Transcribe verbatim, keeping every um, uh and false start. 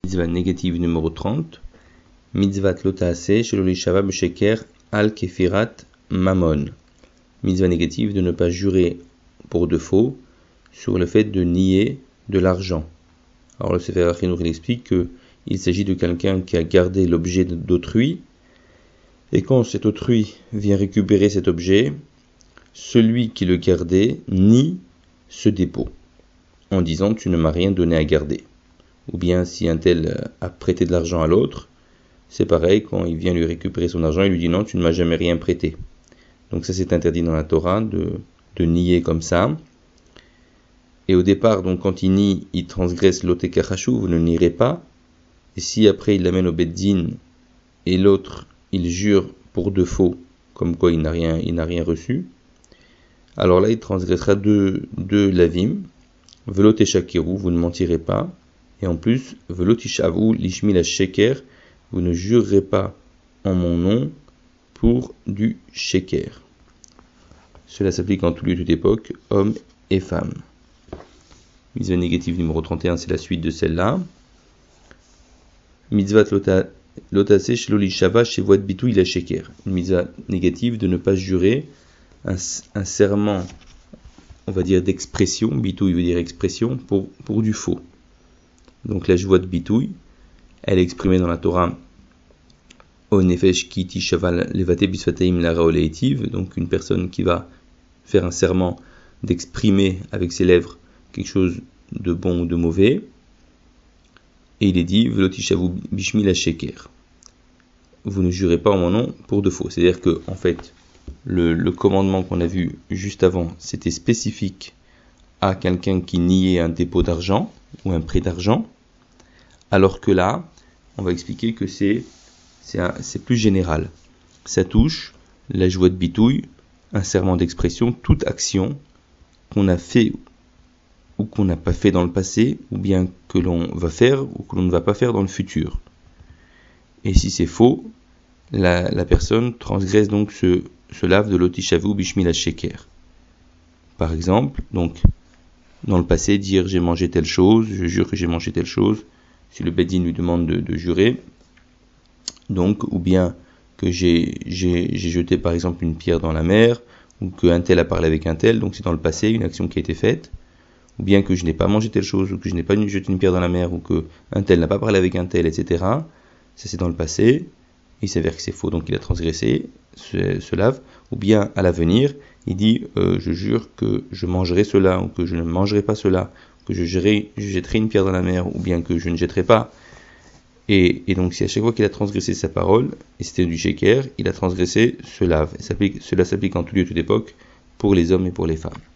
Mitzvah négative numéro trente. Mitzvat lotaase shelo lishava b'sheker al kefirat mamon. Mitzvah négative de ne pas jurer pour de faux sur le fait de nier de l'argent. Alors le Sefer HaChinuch il explique qu'il s'agit de quelqu'un qui a gardé l'objet d'autrui, et quand cet autrui vient récupérer cet objet, celui qui le gardait nie ce dépôt, en disant « tu ne m'as rien donné à garder ». Ou bien si un tel a prêté de l'argent à l'autre, c'est pareil, quand il vient lui récupérer son argent, il lui dit « non, tu ne m'as jamais rien prêté ». Donc ça c'est interdit dans la Torah de, de nier comme ça. Et au départ, donc quand il nie, il transgresse l'otekachou, vous ne nierez pas. Et si après il l'amène au beddin et l'autre il jure pour de faux, comme quoi il n'a rien, il n'a rien reçu, alors là il transgressera deux, deux lavim. Velo teshakeru, vous ne mentirez pas. Et en plus, velo tishavu lishmi la sheker, vous ne jurerez pas en mon nom pour du sheker. Cela s'applique en tout lieu, toute époque, hommes et femmes. Mitzvah négative numéro trente et un, c'est la suite de celle-là. Mitzvah lotase shelo lishava shevoat bitouy la sheker. Une mitzvah négative de ne pas jurer un, un serment, on va dire d'expression, bitouy veut dire expression, pour, pour du faux. Donc la shvoat bitouy, elle est exprimée dans la Torah o nefesh ki tishaval levate bisfataim lara oleitiv, donc une personne qui va faire un serment d'exprimer avec ses lèvres quelque chose de bon ou de mauvais, et il est dit velotishavu bishmi la sheker, vous ne jurez pas en mon nom pour de faux. C'est-à-dire que en fait le, le commandement qu'on a vu juste avant, c'était spécifique à quelqu'un qui niait un dépôt d'argent ou un prêt d'argent, alors que là on va expliquer que c'est c'est, un, c'est plus général. Ça touche la joie de bitouille, un serment d'expression, toute action qu'on a fait ou qu'on n'a pas fait dans le passé, ou bien que l'on va faire ou que l'on ne va pas faire dans le futur. Et si c'est faux, la, la personne transgresse donc ce, ce lave de l'otishavu bishmi la sheker. Par exemple, donc, dans le passé, dire j'ai mangé telle chose, je jure que j'ai mangé telle chose, si le beddin lui demande de, de jurer, donc, ou bien que j'ai, j'ai, j'ai jeté par exemple une pierre dans la mer, ou qu'un tel a parlé avec un tel, donc c'est dans le passé, une action qui a été faite, ou bien que je n'ai pas mangé telle chose, ou que je n'ai pas jeté une pierre dans la mer, ou que un tel n'a pas parlé avec un tel, et cetera. Ça c'est dans le passé, il s'avère que c'est faux, donc il a transgressé ce, ce lave. Ou bien à l'avenir, il dit euh, je jure que je mangerai cela, ou que je ne mangerai pas cela, que je, jerai, je jetterai une pierre dans la mer, ou bien que je ne jetterai pas. Et, et donc si à chaque fois qu'il a transgressé sa parole, et c'était du sheker, il a transgressé ce lave. Et ça s'applique, cela s'applique en tout lieu, toute époque, pour les hommes et pour les femmes.